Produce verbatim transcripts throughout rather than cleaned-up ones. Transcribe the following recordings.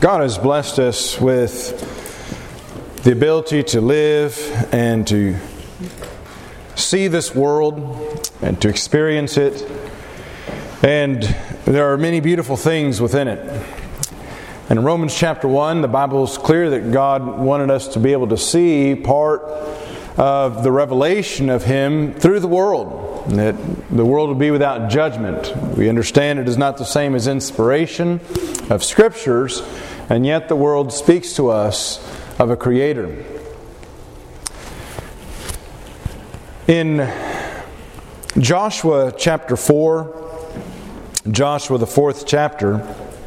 God has blessed us with the ability to live and to see this world and to experience it. And there are many beautiful things within it. And in Romans chapter one, the Bible is clear that God wanted us to be able to see part of the revelation of Him through the world. And that the world will be without judgment. We understand it is not the same as inspiration of Scriptures, and yet the world speaks to us of a Creator. In Joshua chapter four, Joshua the fourth chapter,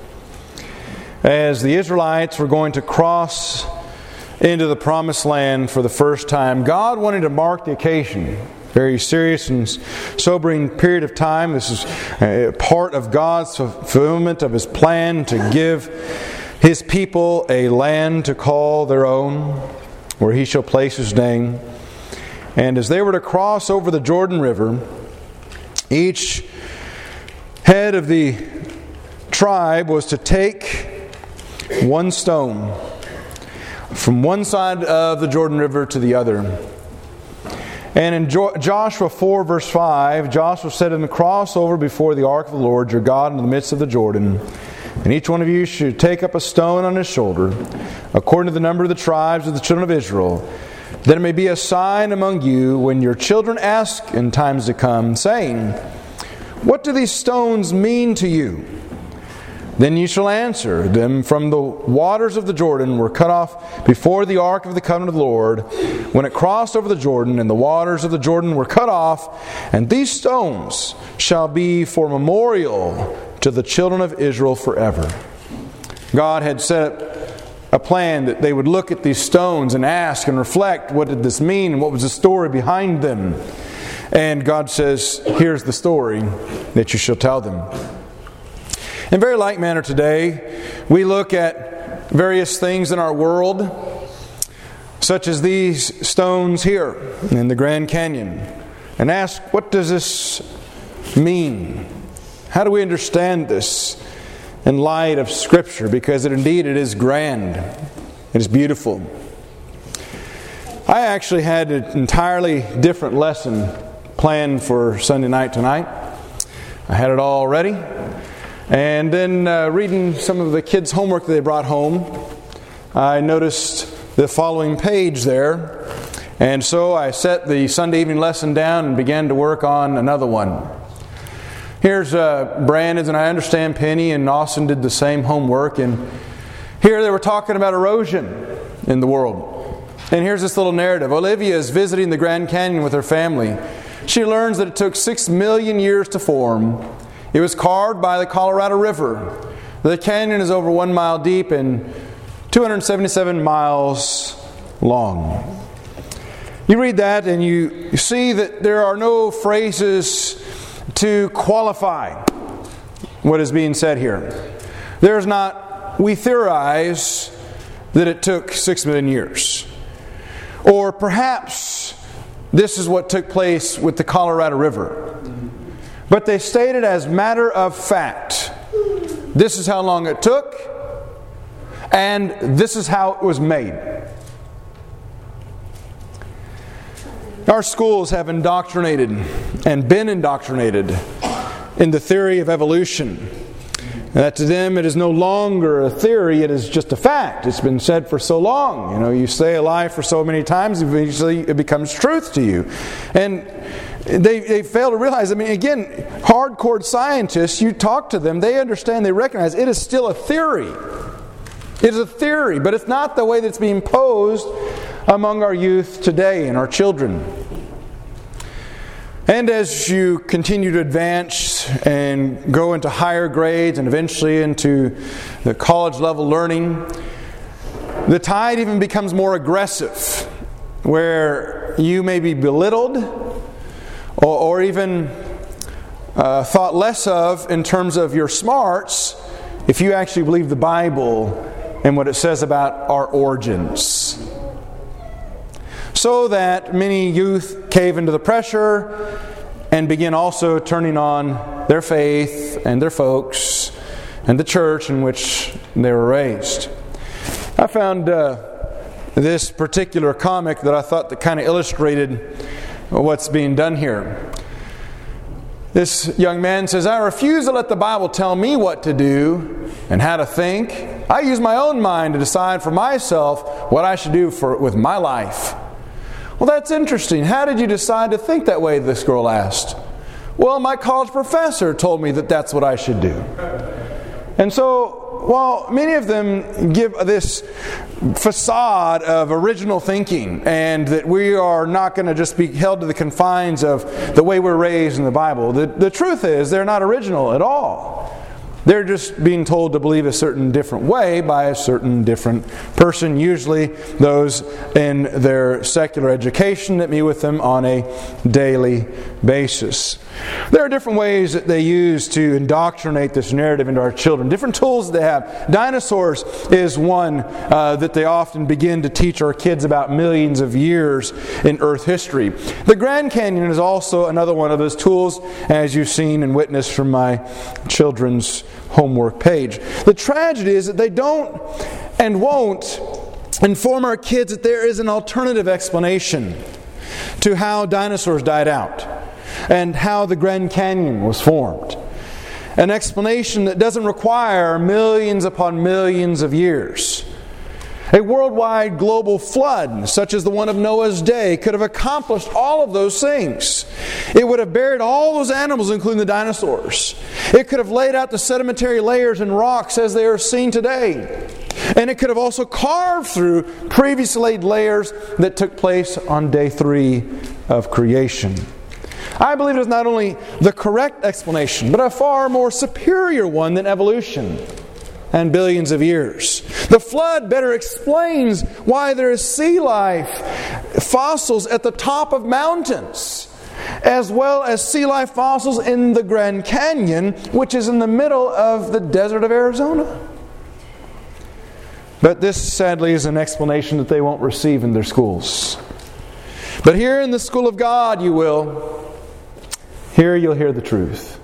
as the Israelites were going to cross into the Promised Land for the first time, God wanted to mark the occasion. Very serious and sobering period of time. This is a part of God's fulfillment of His plan to give His people a land to call their own, where He shall place His name. And as they were to cross over the Jordan River, each head of the tribe was to take one stone from one side of the Jordan River to the other. And in Joshua four verse five, Joshua said, "And cross over before the ark of the Lord your God in the midst of the Jordan. And each one of you should take up a stone on his shoulder, according to the number of the tribes of the children of Israel, that it may be a sign among you when your children ask in times to come, saying, What do these stones mean to you? Then you shall answer them, from the waters of the Jordan were cut off before the ark of the covenant of the Lord, when it crossed over the Jordan, and the waters of the Jordan were cut off, and these stones shall be for memorial to the children of Israel forever." God had set a plan that they would look at these stones and ask and reflect, what did this mean, and what was the story behind them? And God says, here's the story that you shall tell them. In very like manner today, we look at various things in our world, such as these stones here in the Grand Canyon, and ask, what does this mean? How do we understand this in light of Scripture? Because it, indeed it is grand. It is beautiful. I actually had an entirely different lesson planned for Sunday night tonight. I had it all ready. And then uh, reading some of the kids' homework that they brought home, I noticed the following page there. And so I set the Sunday evening lesson down and began to work on another one. Here's uh, Brandon, and I understand Penny and Austin did the same homework. And here they were talking about erosion in the world. And here's this little narrative. Olivia is visiting the Grand Canyon with her family. She learns that it took six million years to form. It was carved by the Colorado River. The canyon is over one mile deep and two hundred seventy-seven miles long. You read that and you see that there are no phrases to qualify what is being said here. There's not, we theorize that it took six million years. Or perhaps this is what took place with the Colorado River. But they stated as matter of fact, this is how long it took, and this is how it was made. Our schools have indoctrinated and been indoctrinated in the theory of evolution. That to them it is no longer a theory, it is just a fact. It's been said for so long. You know, you say a lie for so many times, eventually it becomes truth to you. And They, they fail to realize, I mean, again, hardcore scientists, you talk to them, they understand, they recognize it is still a theory. It is a theory, but it's not the way that's being posed among our youth today and our children. And as you continue to advance and go into higher grades and eventually into the college level learning, the tide even becomes more aggressive, where you may be belittled or, or even uh, thought less of in terms of your smarts if you actually believe the Bible and what it says about our origins. So that many youth cave into the pressure and begin also turning on their faith and their folks and the church in which they were raised. I found uh, this particular comic that I thought that kind of illustrated what's being done here. This young man says, "I refuse to let the Bible tell me what to do and how to think. I use my own mind to decide for myself what I should do for with my life." Well, that's interesting. How did you decide to think that way, this girl asked. "Well, my college professor told me that that's what I should do." And so, while many of them give this facade of original thinking and that we are not going to just be held to the confines of the way we're raised in the Bible, the, the truth is they're not original at all. They're just being told to believe a certain different way by a certain different person, usually those in their secular education that meet with them on a daily basis. There are different ways that they use to indoctrinate this narrative into our children. Different tools they have. Dinosaurs is one uh, that they often begin to teach our kids about millions of years in Earth history. The Grand Canyon is also another one of those tools, as you've seen and witnessed from my children's homework page. The tragedy is that they don't and won't inform our kids that there is an alternative explanation to how dinosaurs died out and how the Grand Canyon was formed. An explanation that doesn't require millions upon millions of years. A worldwide global flood, such as the one of Noah's day, could have accomplished all of those things. It would have buried all those animals, including the dinosaurs. It could have laid out the sedimentary layers and rocks as they are seen today. And it could have also carved through previously laid layers that took place on day three of creation. I believe it is not only the correct explanation, but a far more superior one than evolution and billions of years. The flood better explains why there is sea life, fossils at the top of mountains, as well as sea life fossils in the Grand Canyon, which is in the middle of the desert of Arizona. But this, sadly, is an explanation that they won't receive in their schools. But here in the school of God, you will. Here you'll hear the truth.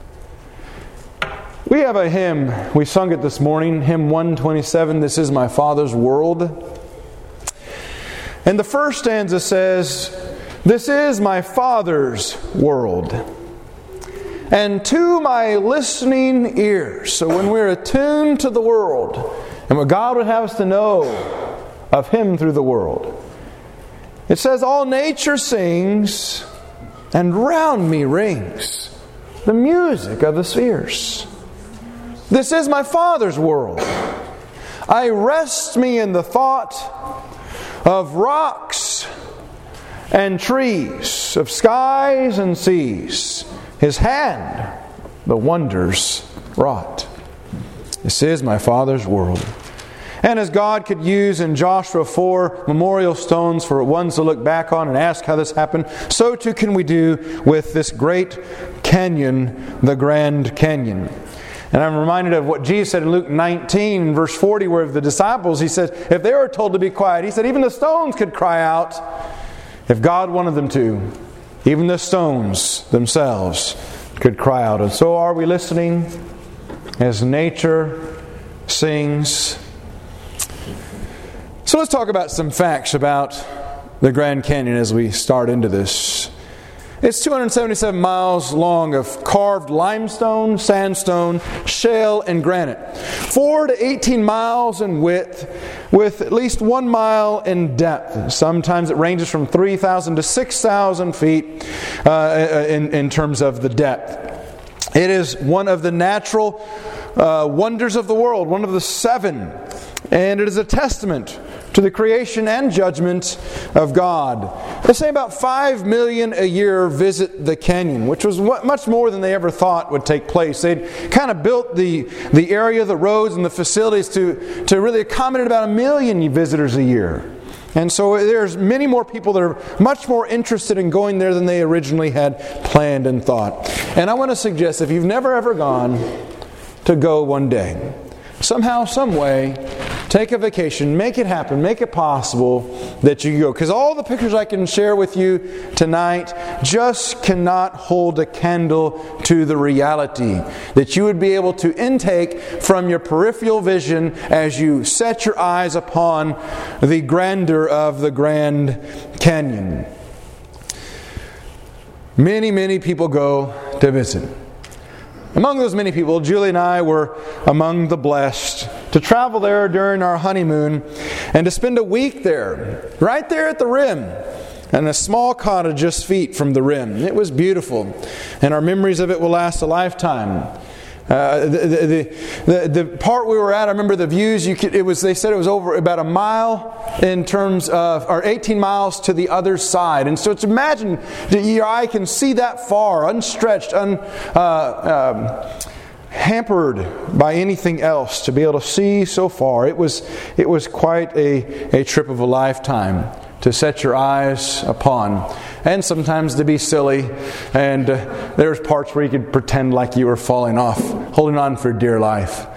We have a hymn, we sung it this morning, hymn one twenty-seven, "This is my Father's world." And the first stanza says, "This is my Father's world." And to my listening ears, so when we're attuned to the world, and what God would have us to know of Him through the world, it says, "All nature sings, and round me rings the music of the spheres. This is my Father's world. I rest me in the thought of rocks and trees, of skies and seas. His hand the wonders wrought. This is my Father's world." And as God could use in Joshua four memorial stones for ones to look back on and ask how this happened, so too can we do with this great canyon, the Grand Canyon. And I'm reminded of what Jesus said in Luke nineteen, verse forty, where the disciples, He said, if they were told to be quiet, He said even the stones could cry out if God wanted them to. Even the stones themselves could cry out. And so are we listening as nature sings. So let's talk about some facts about the Grand Canyon as we start into this. It's two hundred seventy-seven miles long of carved limestone, sandstone, shale, and granite. four to eighteen miles in width, with at least one mile in depth. Sometimes it ranges from three thousand to six thousand feet uh, in, in terms of the depth. It is one of the natural uh, wonders of the world, one of the seven. And it is a testament to the creation and judgment of God. They say about five million a year visit the canyon, which was much more than they ever thought would take place. They'd kind of built the, the area, the roads, and the facilities to, to really accommodate about a million visitors a year. And so there's many more people that are much more interested in going there than they originally had planned and thought. And I want to suggest, if you've never ever gone, to go one day. Somehow, some way, Take a vacation. Make it happen. Make it possible that you go. Because all the pictures I can share with you tonight just cannot hold a candle to the reality that you would be able to intake from your peripheral vision as you set your eyes upon the grandeur of the Grand Canyon. Many, many people go to visit. Among those many people, Julie and I were among the blessed to travel there during our honeymoon and to spend a week there, right there at the rim, in a small cottage just feet from the rim. It was beautiful, and our memories of it will last a lifetime. Uh, the, the, the, the part we were at, I remember the views, you could, it was, they said it was over about a mile in terms of, or eighteen miles to the other side. And so it's imagine that your eye can see that far, unstretched, un, uh, um, hampered by anything else, to be able to see so far. It was, it was quite a, a trip of a lifetime to set your eyes upon, and sometimes to be silly, and uh, there's parts where you could pretend like you were falling off, holding on for dear life.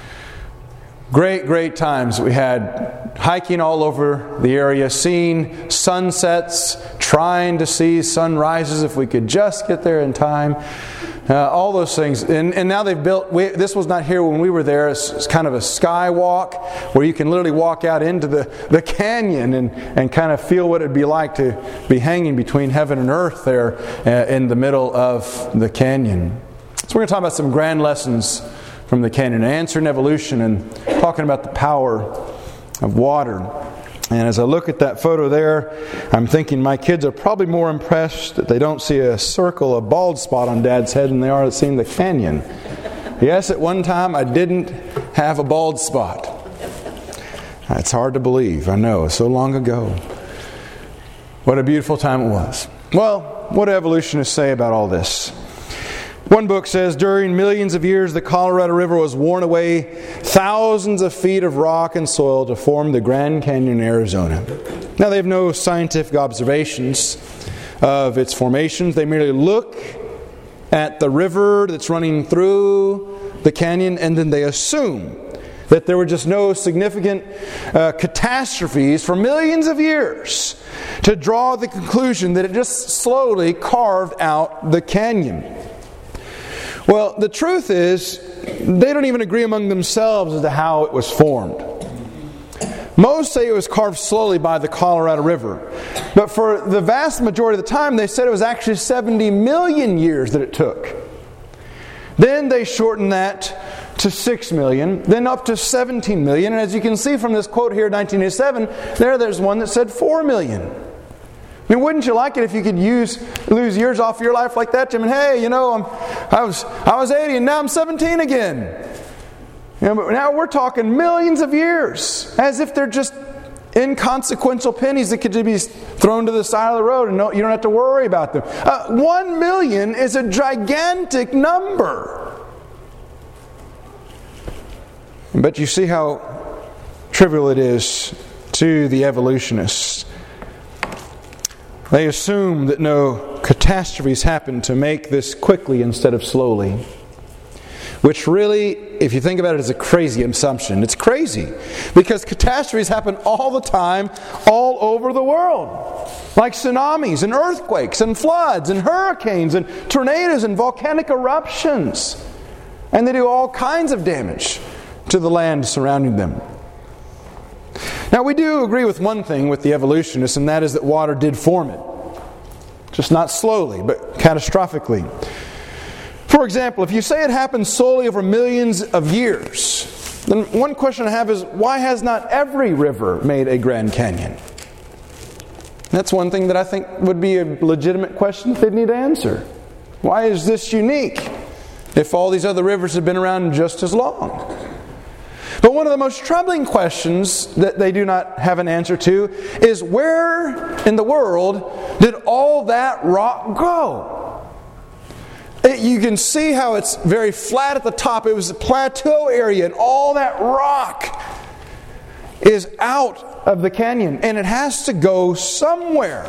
Great, great times we had hiking all over the area, seeing sunsets, trying to see sunrises if we could just get there in time. Uh, all those things. And, and now they've built, we, this was not here when we were there, it's, it's kind of a skywalk where you can literally walk out into the, the canyon and, and kind of feel what it would be like to be hanging between heaven and earth there uh, in the middle of the canyon. So we're going to talk about some grand lessons from the canyon, answering evolution and talking about the power of water. And as I look at that photo there, I'm thinking my kids are probably more impressed that they don't see a circle, a bald spot on Dad's head than they are at seeing the canyon. Yes, at one time I didn't have a bald spot. It's hard to believe, I know, so long ago. What a beautiful time it was. Well, what do evolutionists say about all this? One book says, during millions of years, the Colorado River was worn away thousands of feet of rock and soil to form the Grand Canyon in Arizona. Now, they have no scientific observations of its formations. They merely look at the river that's running through the canyon, and then they assume that there were just no significant uh, catastrophes for millions of years to draw the conclusion that it just slowly carved out the canyon. Well, the truth is, they don't even agree among themselves as to how it was formed. Most say it was carved slowly by the Colorado River. But for the vast majority of the time, they said it was actually seventy million years that it took. Then they shortened that to six million, then up to seventeen million. And as you can see from this quote here, nineteen eighty-seven, there there's one that said four million. I mean, wouldn't you like it if you could use lose years off your life like that, Jim? And hey, you know, I'm, I was I was eighty and now I'm seventeen again. You know, but now we're talking millions of years, as if they're just inconsequential pennies that could just be thrown to the side of the road and no, you don't have to worry about them. Uh, one million is a gigantic number. But you see how trivial it is to the evolutionists. They assume that no catastrophes happen to make this quickly instead of slowly. Which really, if you think about it, is a crazy assumption. It's crazy. Because catastrophes happen all the time, all over the world. Like tsunamis and earthquakes and floods and hurricanes and tornadoes and volcanic eruptions. And they do all kinds of damage to the land surrounding them. Now, we do agree with one thing with the evolutionists, and that is that water did form it. Just not slowly, but catastrophically. For example, if you say it happened solely over millions of years, then one question I have is, why has not every river made a Grand Canyon? That's one thing that I think would be a legitimate question that they'd need to answer. Why is this unique if all these other rivers have been around just as long? But one of the most troubling questions that they do not have an answer to is, where in the world did all that rock go? It, you can see how it's very flat at the top. It was a plateau area, and all that rock is out of the canyon, and it has to go somewhere.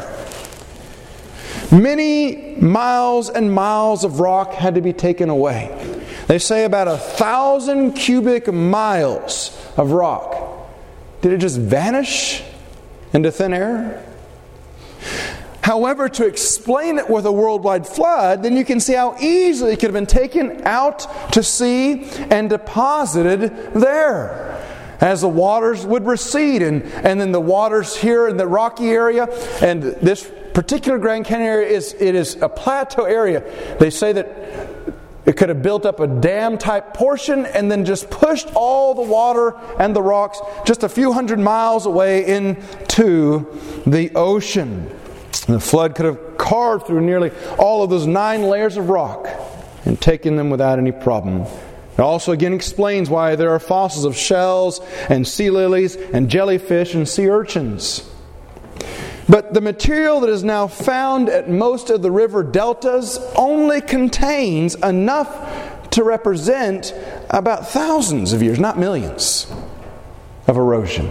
Many miles and miles of rock had to be taken away. They say about a thousand cubic miles of rock did it just vanish into thin air? However, to explain it with a worldwide flood, then you can see how easily it could have been taken out to sea and deposited there. As the waters would recede, and, and then the waters here in the rocky area, and this particular Grand Canyon area, is it is a plateau area. They say that it could have built up a dam-type portion and then just pushed all the water and the rocks just a few hundred miles away into the ocean. And the flood could have carved through nearly all of those nine layers of rock and taken them without any problem. It also again explains why there are fossils of shells and sea lilies and jellyfish and sea urchins. But the material that is now found at most of the river deltas only contains enough to represent about thousands of years, not millions, of erosion.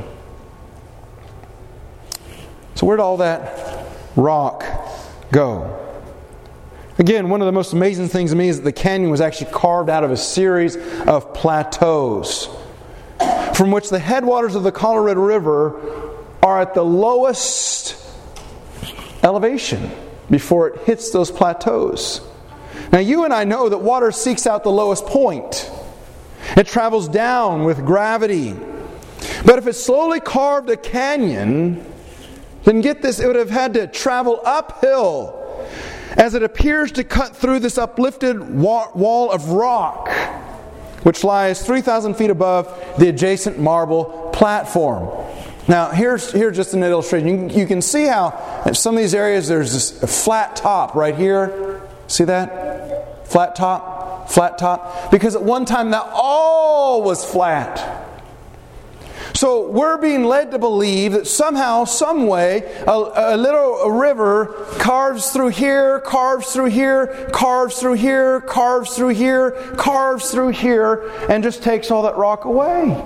So where did all that rock go? Again, one of the most amazing things to me is that the canyon was actually carved out of a series of plateaus from which the headwaters of the Colorado River are at the lowest elevation before it hits those plateaus. Now you and I know that water seeks out the lowest point. It travels down with gravity. But if it slowly carved a canyon, then get this, it would have had to travel uphill as it appears to cut through this uplifted wall of rock, which lies three thousand feet above the adjacent marble platform. Now, here's, here's just an illustration. You, you can see how in some of these areas there's this a flat top right here. See that? Flat top, flat top. Because at one time that all was flat. So we're being led to believe that somehow, some way, a, a little a river carves through here, carves through here, carves through here, carves through here, carves through here, and just takes all that rock away.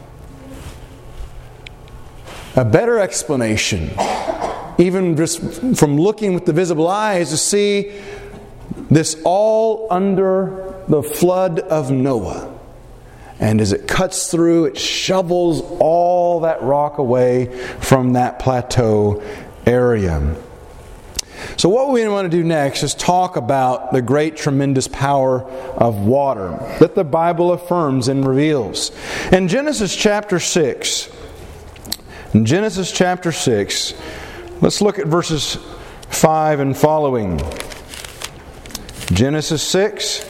A better explanation, even just from looking with the visible eye, is to see this all under the flood of Noah. And as it cuts through, it shovels all that rock away from that plateau area. So what we want to do next is talk about the great, tremendous power of water that the Bible affirms and reveals. In Genesis chapter six, in Genesis chapter six, let's look at verses five and following. Genesis six.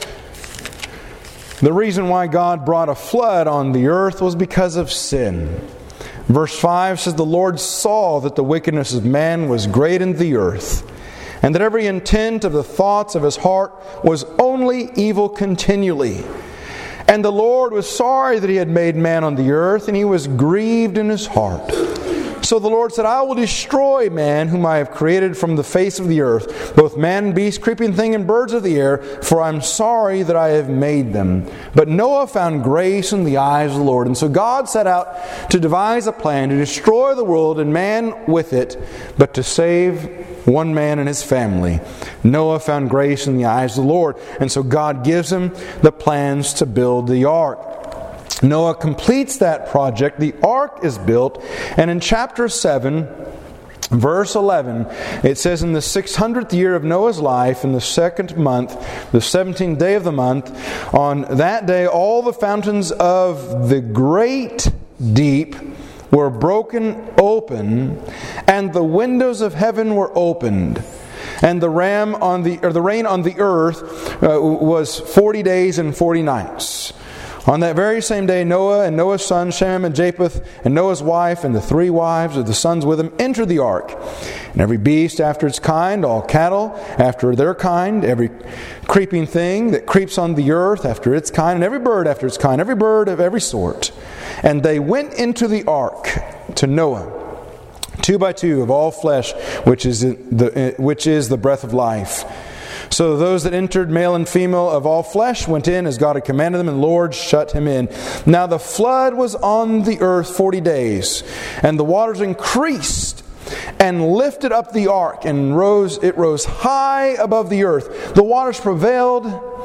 The reason why God brought a flood on the earth was because of sin. Verse five says, "The Lord saw that the wickedness of man was great in the earth, and that every intent of the thoughts of his heart was only evil continually. And the Lord was sorry that He had made man on the earth, and He was grieved in His heart. So the Lord said, I will destroy man whom I have created from the face of the earth, both man and beast, creeping thing, and birds of the air, for I am sorry that I have made them. But Noah found grace in the eyes of the Lord." And so God set out to devise a plan to destroy the world and man with it, but to save one man and his family. Noah found grace in the eyes of the Lord. And so God gives him the plans to build the ark. Noah completes that project. The ark is built. And in chapter seven, verse eleven, it says, "In the six hundredth year of Noah's life, in the second month, the seventeenth day of the month, on that day all the fountains of the great deep were broken open, and the windows of heaven were opened. And the ram on the or the rain on the earth uh, was forty days and forty nights. On that very same day, Noah and Noah's sons, Shem and Japheth, and Noah's wife, and the three wives of the sons with him, entered the ark. And every beast after its kind, all cattle after their kind, every creeping thing that creeps on the earth after its kind, and every bird after its kind, every bird of every sort. And they went into the ark to Noah, two by two of all flesh, which is the which is the breath of life. So those that entered, male and female of all flesh, went in as God had commanded them, and the Lord shut him in. Now the flood was on the earth forty days, and the waters increased and lifted up the ark, and rose it rose high above the earth. The waters prevailed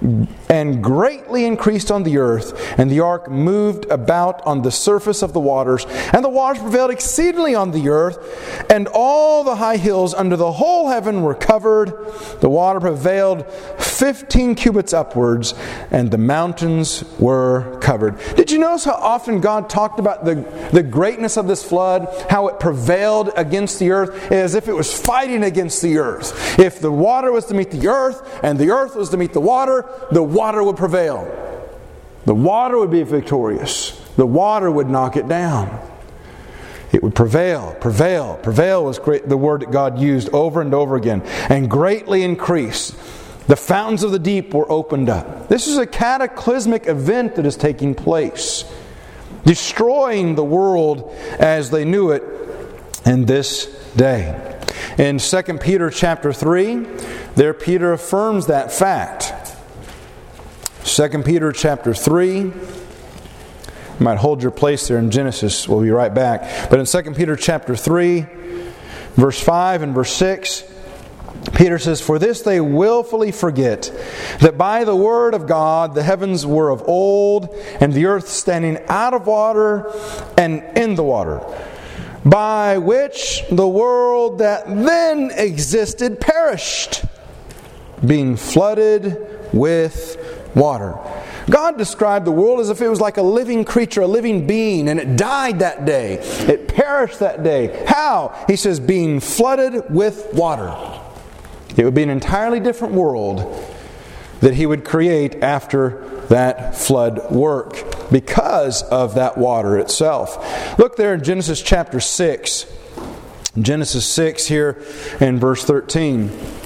and greatly increased on the earth, and the ark moved about on the surface of the waters, and the waters prevailed exceedingly on the earth, and all the high hills under the whole heaven were covered. The water prevailed fifteen cubits upwards, and the mountains were covered. Did you notice how often God talked about the, the greatness of this flood, how it prevailed against the earth, as if it was fighting against the earth? If the water was to meet the earth, and the earth was to meet the water, the water would prevail. The water would be victorious. The water would knock it down. It would prevail, prevail, prevail was great, the word that God used over and over again. And greatly increase. The fountains of the deep were opened up. This is a cataclysmic event that is taking place, destroying the world as they knew it in this day. In Second Peter chapter three, there Peter affirms that fact. Second Peter chapter three. You might hold your place there in Genesis. We'll be right back. But in Second Peter chapter three, verse five and verse six, Peter says, "For this they willfully forget, that by the word of God the heavens were of old, and the earth standing out of water and in the water, by which the world that then existed perished, being flooded with water." God described the world as if it was like a living creature, a living being, and it died that day. It perished that day. How? He says, being flooded with water. It would be an entirely different world that He would create after that flood work because of that water itself. Look there in Genesis chapter six. Genesis six here in verse thirteen.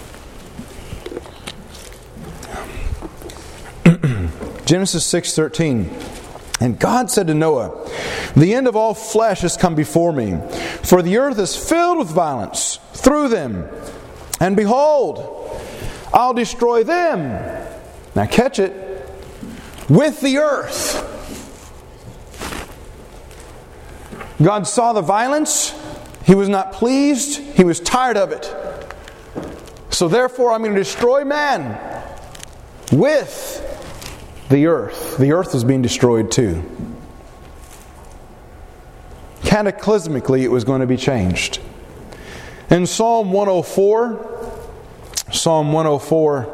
Genesis six thirteen. "And God said to Noah, The end of all flesh has come before me, for the earth is filled with violence through them. And behold, I'll destroy them." Now catch it. "With the earth." God saw the violence. He was not pleased. He was tired of it. So therefore I'm going to destroy man with the earth. The earth was being destroyed too. Cataclysmically, it was going to be changed. In Psalm one oh four, Psalm one oh four,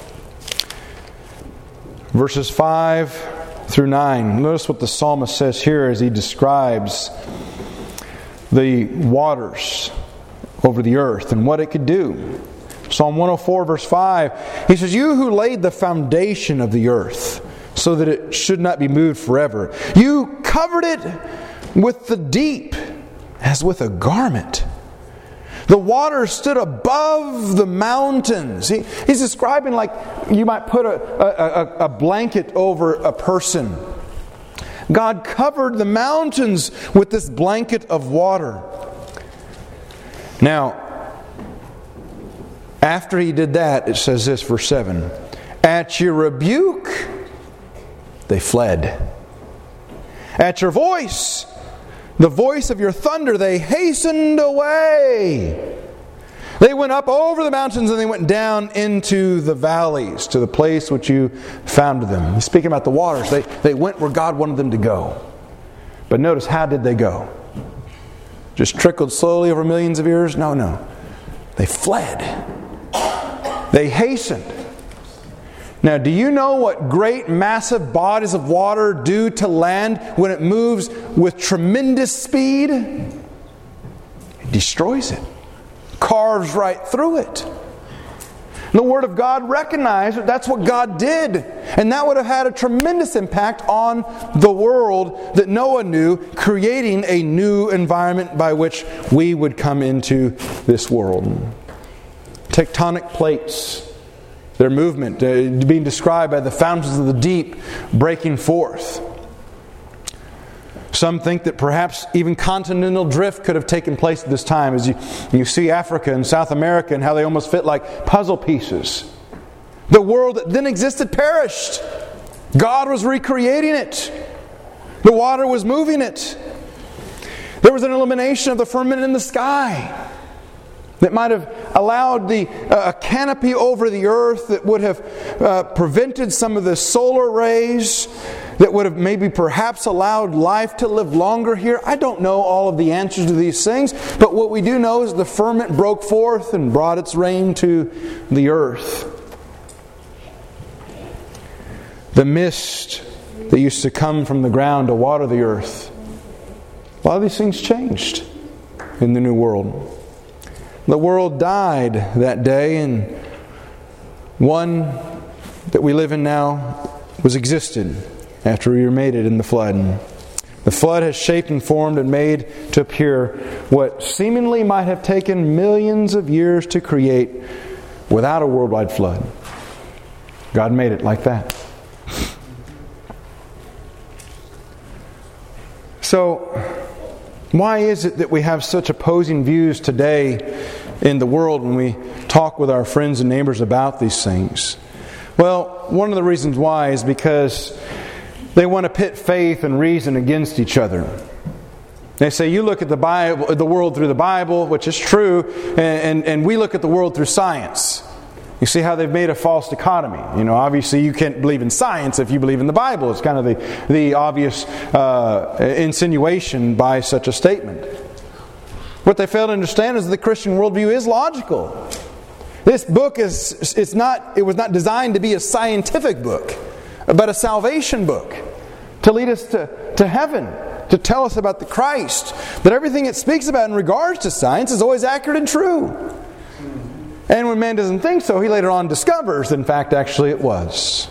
verses five through nine. Notice what the psalmist says here as he describes the waters over the earth and what it could do. Psalm one oh four verse five, he says, "You who laid the foundation of the earth so that it should not be moved forever. You covered it with the deep as with a garment. The waters stood above the mountains." He, he's describing like you might put a, a, a blanket over a person. God covered the mountains with this blanket of water. Now, after He did that, it says this, verse seven, "At your rebuke, they fled. At your voice, the voice of your thunder, they hastened away. They went up over the mountains and they went down into the valleys, to the place which you founded them." He's speaking about the waters. They, they went where God wanted them to go. But notice, how did they go? Just trickled slowly over millions of years? No, no. They fled. They hastened. Now, do you know what great, massive bodies of water do to land when it moves with tremendous speed? It destroys it. Carves right through it. The Word of God recognized that that's what God did. And that would have had a tremendous impact on the world that Noah knew, creating a new environment by which we would come into this world. Tectonic plates, their movement uh, being described by the fountains of the deep breaking forth. Some think that perhaps even continental drift could have taken place at this time, as you, you see Africa and South America and how they almost fit like puzzle pieces. The world that then existed perished. God was recreating it. The water was moving it. There was an illumination of the firmament in the sky. that might have allowed the uh, a canopy over the earth that would have uh, prevented some of the solar rays, that would have maybe perhaps allowed life to live longer here. I don't know all of the answers to these things, but what we do know is the firmament broke forth and brought its rain to the earth. The mist that used to come from the ground to water the earth, a lot of these things changed in the New World. The world died that day, and one that we live in now was existed after we were made it in the flood. The flood has shaped and formed and made to appear what seemingly might have taken millions of years to create without a worldwide flood. God made it like that. So, why is it that we have such opposing views today in the world when we talk with our friends and neighbors about these things? Well, one of the reasons why is because they want to pit faith and reason against each other. They say, you look at the Bible, the world through the Bible, which is true, and, and, and we look at the world through science. You see how they've made a false dichotomy. You know, obviously you can't believe in science if you believe in the Bible. It's kind of the, the obvious uh, insinuation by such a statement. What they fail to understand is that the Christian worldview is logical. This book is it's not it was not designed to be a scientific book, but a salvation book to lead us to, to heaven, to tell us about the Christ. That everything it speaks about in regards to science is always accurate and true. And when man doesn't think so, he later on discovers that in fact actually it was.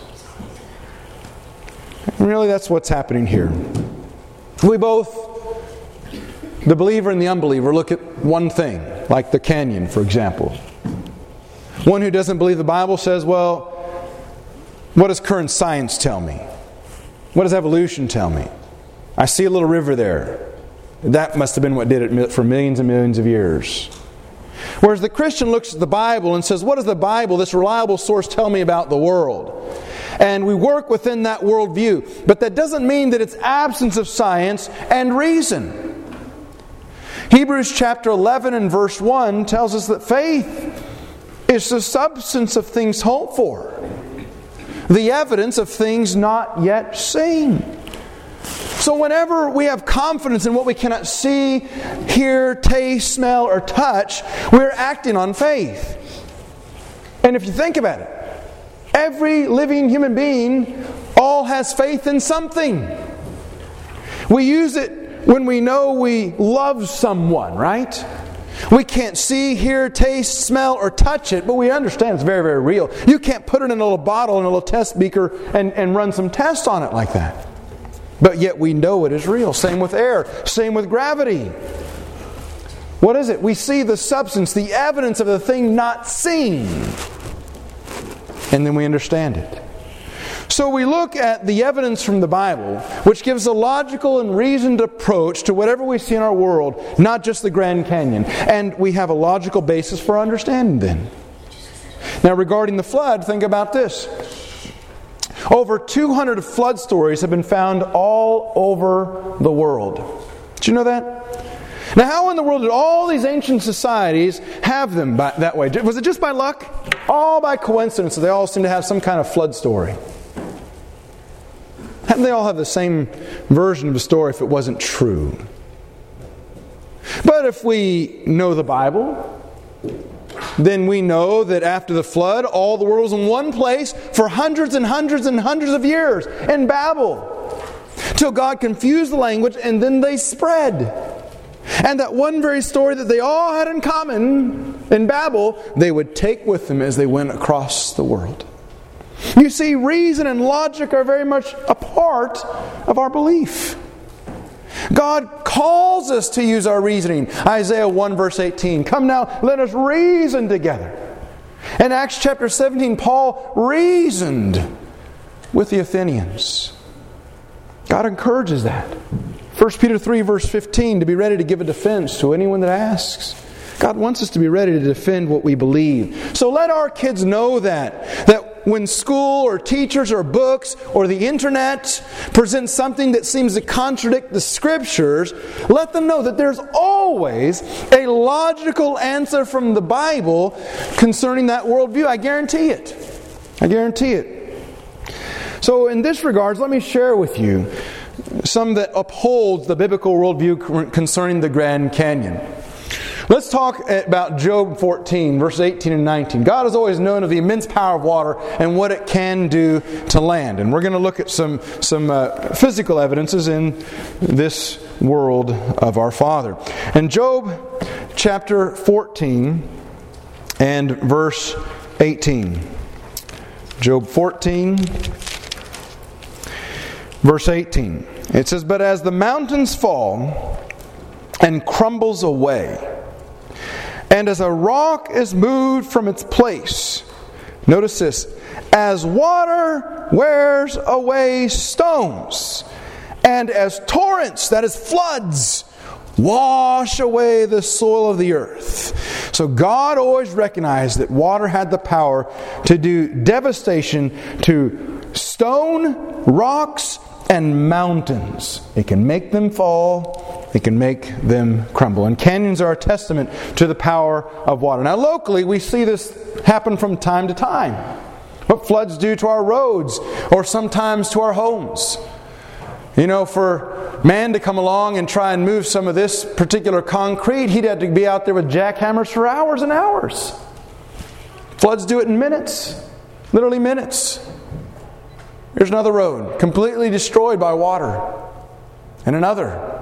And really that's what's happening here. We both, the believer and the unbeliever, look at one thing, like the canyon, for example. One who doesn't believe the Bible says, well, what does current science tell me? What does evolution tell me? I see a little river there. That must have been what did it for millions and millions of years. Whereas the Christian looks at the Bible and says, what does the Bible, this reliable source, tell me about the world? And we work within that worldview. But that doesn't mean that it's absence of science and reason. Hebrews chapter eleven and verse one tells us that faith is the substance of things hoped for, the evidence of things not yet seen. So whenever we have confidence in what we cannot see, hear, taste, smell, or touch, we're acting on faith. And if you think about it, every living human being all has faith in something. We use it when we know we love someone, right? We can't see, hear, taste, smell, or touch it, but we understand it's very, very real. You can't put it in a little bottle, in a little test beaker, and, and run some tests on it like that. But yet we know it is real. Same with air. Same with gravity. What is it? We see the substance, the evidence of the thing not seen. And then we understand it. So we look at the evidence from the Bible, which gives a logical and reasoned approach to whatever we see in our world, not just the Grand Canyon. And we have a logical basis for understanding then. Now regarding the flood, think about this. Over two hundred flood stories have been found all over the world. Did you know that? Now how in the world did all these ancient societies have them by, that way? Was it just by luck? All by coincidence that they all seem to have some kind of flood story? How did they all have the same version of the story if it wasn't true? But if we know the Bible, then we know that after the flood, all the world was in one place for hundreds and hundreds and hundreds of years in Babel, till God confused the language and then they spread. And that one very story that they all had in common in Babel, they would take with them as they went across the world. You see, reason and logic are very much a part of our belief. God calls us to use our reasoning. Isaiah one verse eighteen. Come now, let us reason together. In Acts chapter seventeen, Paul reasoned with the Athenians. God encourages that. First Peter three verse fifteen, to be ready to give a defense to anyone that asks. God wants us to be ready to defend what we believe. So let our kids know that. That when school or teachers or books or the internet present something that seems to contradict the Scriptures, let them know that there's always a logical answer from the Bible concerning that worldview. I guarantee it. I guarantee it. So in this regards, let me share with you some that upholds the biblical worldview concerning the Grand Canyon. Let's talk about Job fourteen, verses eighteen and nineteen. God has always known of the immense power of water and what it can do to land. And we're going to look at some, some uh, physical evidences in this world of our Father. In Job chapter fourteen and verse eighteen. Job fourteen, verse eighteen. It says, "But as the mountains fall and crumbles away, and as a rock is moved from its place," notice this, "as water wears away stones, and as torrents," that is floods, "wash away the soil of the earth." So God always recognized that water had the power to do devastation to stone, rocks, and mountains. It can make them fall. It can make them crumble. And canyons are a testament to the power of water. Now locally, we see this happen from time to time. What floods do to our roads, or sometimes to our homes. You know, for man to come along and try and move some of this particular concrete, he'd have to be out there with jackhammers for hours and hours. Floods do it in minutes. Literally minutes. Here's another road, completely destroyed by water. And another.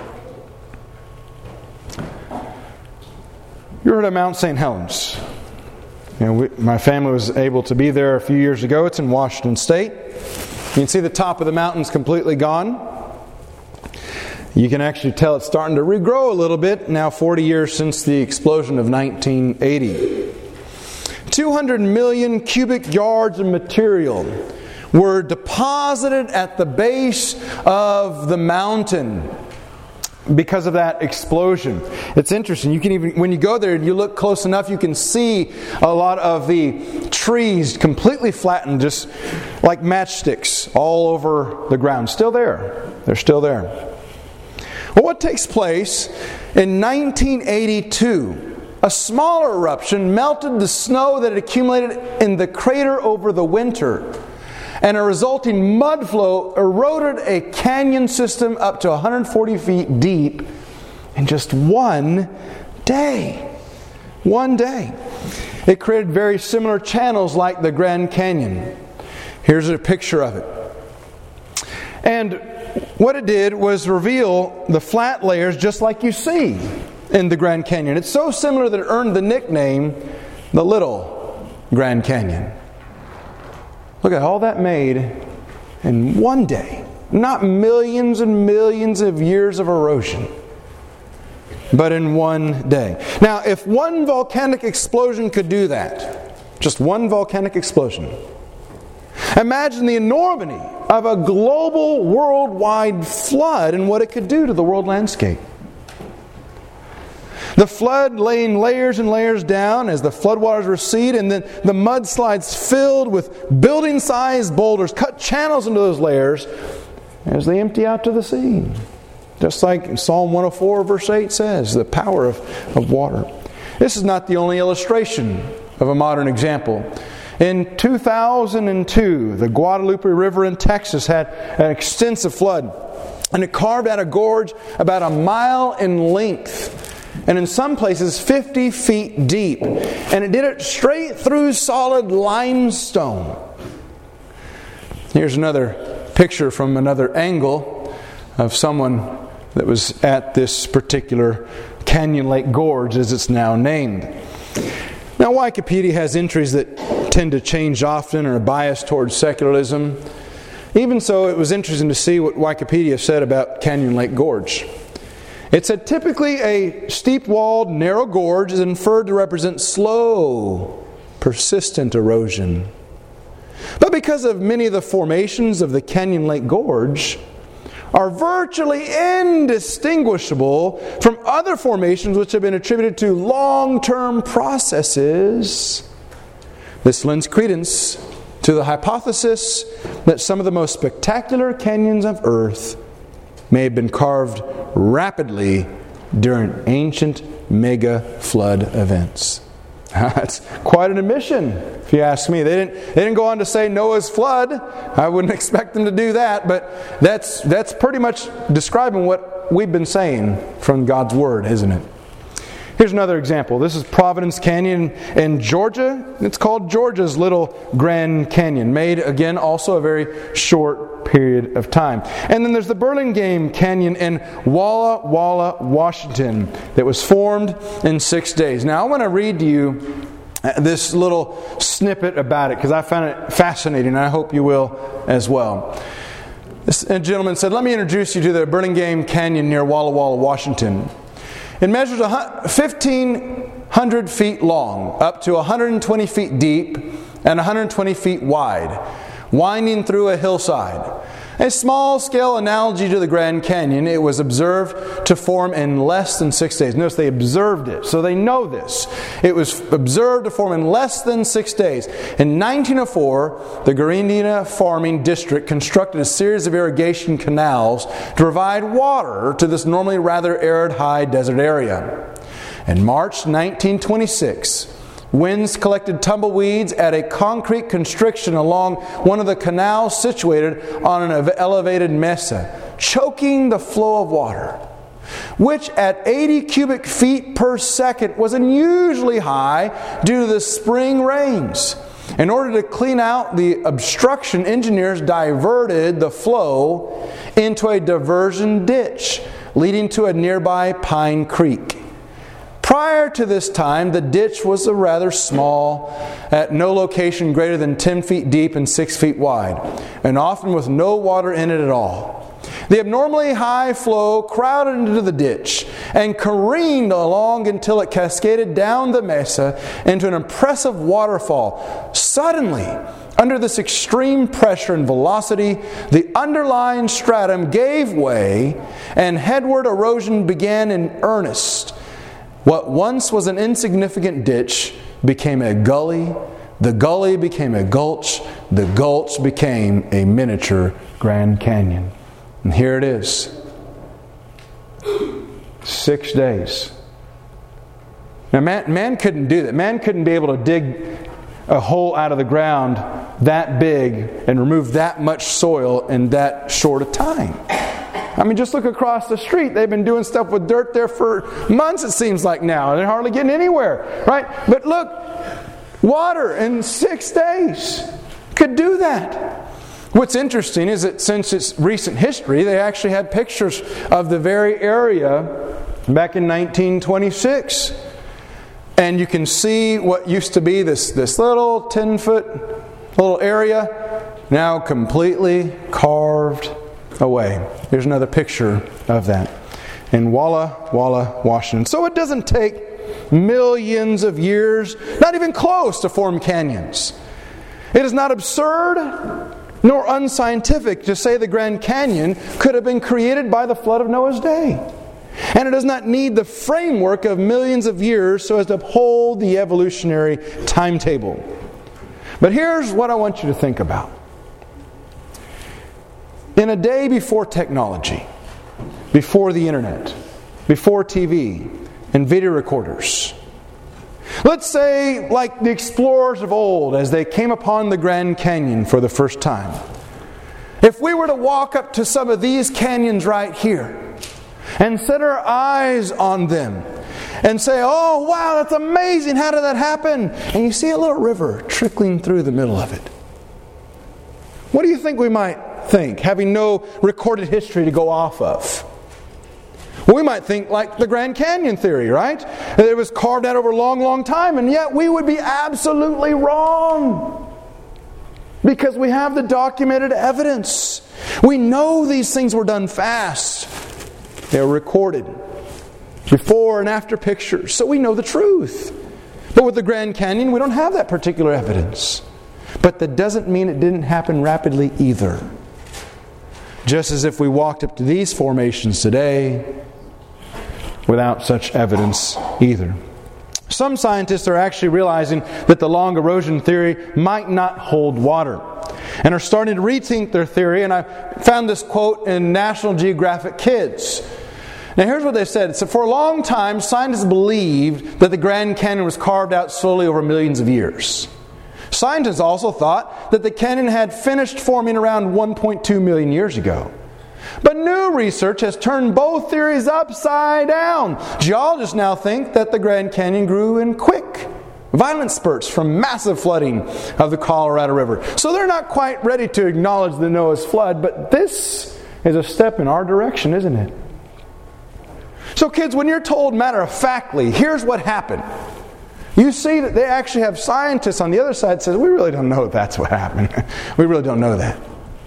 You heard of Mount Saint Helens. You know, we, my family was able to be there a few years ago. It's in Washington State. You can see the top of the mountain's completely gone. You can actually tell it's starting to regrow a little bit now forty years since the explosion of nineteen eighty. two hundred million cubic yards of material were deposited at the base of the mountain because of that explosion. It's interesting. You can even, when you go there and you look close enough, you can see a lot of the trees completely flattened, just like matchsticks all over the ground. Still there. They're still there. Well, what takes place in nineteen eighty-two? A smaller eruption melted the snow that had accumulated in the crater over the winter, and a resulting mud flow eroded a canyon system up to one hundred forty feet deep in just one day. One day. It created very similar channels like the Grand Canyon. Here's a picture of it. And what it did was reveal the flat layers just like you see in the Grand Canyon. It's so similar that it earned the nickname the Little Grand Canyon. Look at all that made in one day. Not millions and millions of years of erosion, but in one day. Now, if one volcanic explosion could do that, just one volcanic explosion, imagine the enormity of a global, worldwide flood and what it could do to the world landscape. The flood laying layers and layers down as the floodwaters recede, and then the mudslides filled with building-sized boulders cut channels into those layers as they empty out to the sea. Just like Psalm one oh four verse eight says, the power of, of water. This is not the only illustration of a modern example. In two thousand two, the Guadalupe River in Texas had an extensive flood, and it carved out a gorge about a mile in length, and in some places fifty feet deep. And it did it straight through solid limestone. Here's another picture from another angle of someone that was at this particular Canyon Lake Gorge, as it's now named. Now, Wikipedia has entries that tend to change often or are biased towards secularism. Even so, it was interesting to see what Wikipedia said about Canyon Lake Gorge. It said, typically a steep-walled, narrow gorge is inferred to represent slow, persistent erosion. But because of many of the formations of the Canyon Lake Gorge are virtually indistinguishable from other formations which have been attributed to long-term processes, this lends credence to the hypothesis that some of the most spectacular canyons of Earth may have been carved rapidly during ancient mega flood events. That's quite an admission, if you ask me. They didn't, they didn't go on to say Noah's flood. I wouldn't expect them to do that, but that's, that's pretty much describing what we've been saying from God's Word, isn't it? Here's another example. This is Providence Canyon in Georgia. It's called Georgia's Little Grand Canyon. Made, again, also a very short period of time. And then there's the Burlingame Canyon in Walla Walla, Washington, that was formed in six days. Now, I want to read to you this little snippet about it because I found it fascinating, and I hope you will as well. This gentleman said, "Let me introduce you to the Burlingame Canyon near Walla Walla, Washington. It measures fifteen hundred feet long, up to one hundred twenty feet deep, and one hundred twenty feet wide, winding through a hillside. A small-scale analogy to the Grand Canyon, it was observed to form in less than six days. Notice they observed it, so they know this. It was observed to form in less than six days. In nineteen oh four, the Garindina Farming District constructed a series of irrigation canals to provide water to this normally rather arid high desert area. In March nineteen twenty-six, winds collected tumbleweeds at a concrete constriction along one of the canals situated on an elevated mesa, choking the flow of water, which at eighty cubic feet per second was unusually high due to the spring rains. In order to clean out the obstruction, engineers diverted the flow into a diversion ditch leading to a nearby Pine Creek. Prior to this time, the ditch was a rather small, at no location greater than ten feet deep and six feet wide, and often with no water in it at all. The abnormally high flow crowded into the ditch and careened along until it cascaded down the mesa into an impressive waterfall. Suddenly, under this extreme pressure and velocity, the underlying stratum gave way and headward erosion began in earnest. What once was an insignificant ditch became a gully. The gully became a gulch. The gulch became a miniature Grand Canyon. And here it is. Six days. Now, man, man couldn't do that. Man couldn't be able to dig a hole out of the ground that big and remove that much soil in that short a time. I mean, just look across the street. They've been doing stuff with dirt there for months, it seems like now. They're hardly getting anywhere, right? But look, water in six days could do that. What's interesting is that since its recent history, they actually had pictures of the very area back in nineteen twenty-six. And you can see what used to be this, this little ten-foot little area now completely carved away. Here's another picture of that in Walla Walla, Washington. So it doesn't take millions of years, not even close, to form canyons. It is not absurd nor unscientific to say the Grand Canyon could have been created by the flood of Noah's day. And it does not need the framework of millions of years so as to uphold the evolutionary timetable. But here's what I want you to think about. In a day before technology, before the internet, before T V and video recorders, let's say like the explorers of old as they came upon the Grand Canyon for the first time, if we were to walk up to some of these canyons right here and set our eyes on them and say, "Oh wow, that's amazing, how did that happen?" And you see a little river trickling through the middle of it, what do you think we might think, having no recorded history to go off of? Well, we might think like the Grand Canyon theory, right? That it was carved out over a long, long time, and yet we would be absolutely wrong. Because we have the documented evidence. We know these things were done fast. They were recorded. Before and after pictures. So we know the truth. But with the Grand Canyon, we don't have that particular evidence. But that doesn't mean it didn't happen rapidly either. Just as if we walked up to these formations today without such evidence either. Some scientists are actually realizing that the long erosion theory might not hold water, and are starting to rethink their theory. And I found this quote in National Geographic Kids. Now here's what they said. It said, for a long time, scientists believed that the Grand Canyon was carved out slowly over millions of years. Scientists also thought that the canyon had finished forming around one point two million years ago. But new research has turned both theories upside down. Geologists now think that the Grand Canyon grew in quick, violent spurts from massive flooding of the Colorado River. So they're not quite ready to acknowledge the Noah's flood, but this is a step in our direction, isn't it? So kids, when you're told matter-of-factly, here's what happened, you see that they actually have scientists on the other side that says, we really don't know if that's what happened. We really don't know that.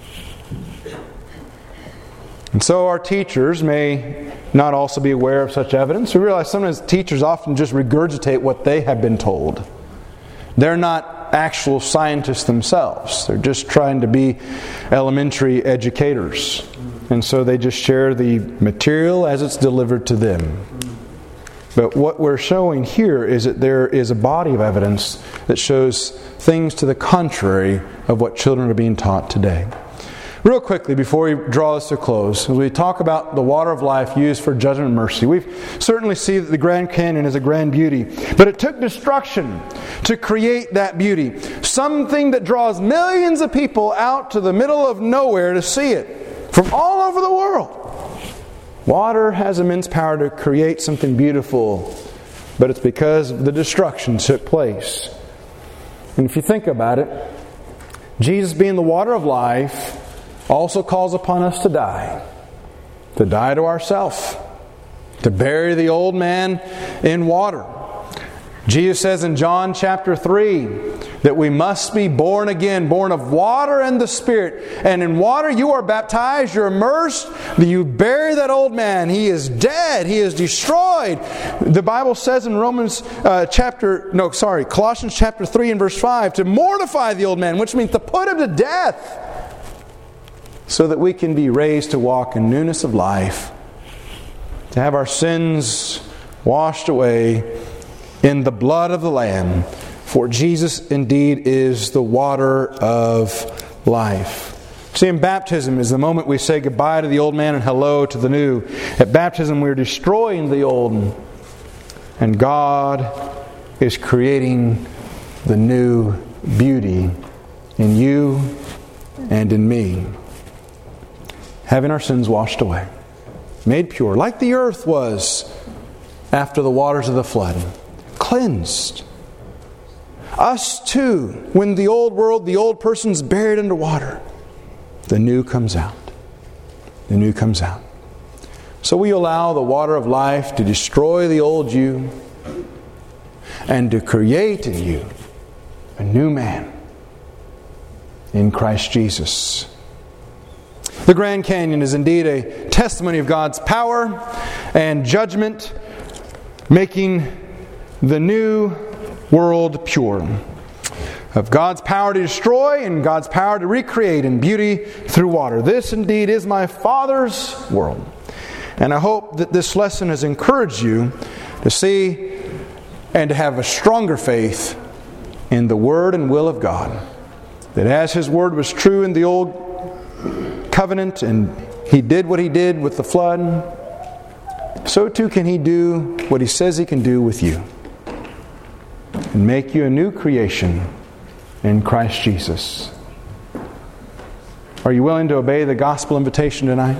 And so our teachers may not also be aware of such evidence. We realize sometimes teachers often just regurgitate what they have been told. They're not actual scientists themselves. They're just trying to be elementary educators. And so they just share the material as it's delivered to them. But what we're showing here is that there is a body of evidence that shows things to the contrary of what children are being taught today. Real quickly, before we draw this to a close, as we talk about the water of life used for judgment and mercy, we certainly see that the Grand Canyon is a grand beauty. But it took destruction to create that beauty. Something that draws millions of people out to the middle of nowhere to see it from all over the world. Water has immense power to create something beautiful, but it's because the destruction took place. And if you think about it, Jesus being the water of life also calls upon us to die. To die to ourselves. To bury the old man in water. Jesus says in John chapter three that we must be born again, born of water and the Spirit. And in water you are baptized, you're immersed, you bury that old man. He is dead, he is destroyed. The Bible says in Romans uh, chapter, no sorry, Colossians chapter three and verse five, to mortify the old man, which means to put him to death, so that we can be raised to walk in newness of life, to have our sins washed away in the blood of the Lamb. For Jesus indeed is the water of life. See, in baptism is the moment we say goodbye to the old man and hello to the new. At baptism we're destroying the old, and God is creating the new beauty in you and in me. Having our sins washed away, made pure, like the earth was after the waters of the flood, cleansed. Us too, when the old world, the old person's buried under water, the new comes out. The new comes out. So we allow the water of life to destroy the old you and to create in you a new man in Christ Jesus. The Grand Canyon is indeed a testimony of God's power and judgment, making the new world pure. Of God's power to destroy and God's power to recreate in beauty through water. This indeed is my Father's world. And I hope that this lesson has encouraged you to see and to have a stronger faith in the Word and will of God. That as His Word was true in the Old Covenant, and He did what He did with the flood, so too can He do what He says He can do with you, and make you a new creation in Christ Jesus. Are you willing to obey the gospel invitation tonight?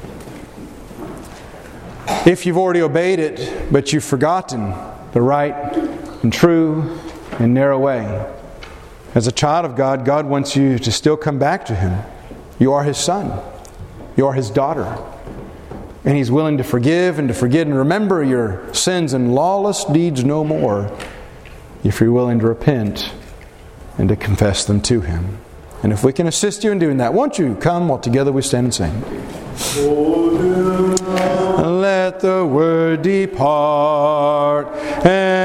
If you've already obeyed it, but you've forgotten the right and true and narrow way, as a child of God, God wants you to still come back to Him. You are His son. You are His daughter. And He's willing to forgive and to forget and remember your sins and lawless deeds no more, if you're willing to repent and to confess them to Him. And if we can assist you in doing that, won't you come while together we stand and sing? Let the word depart and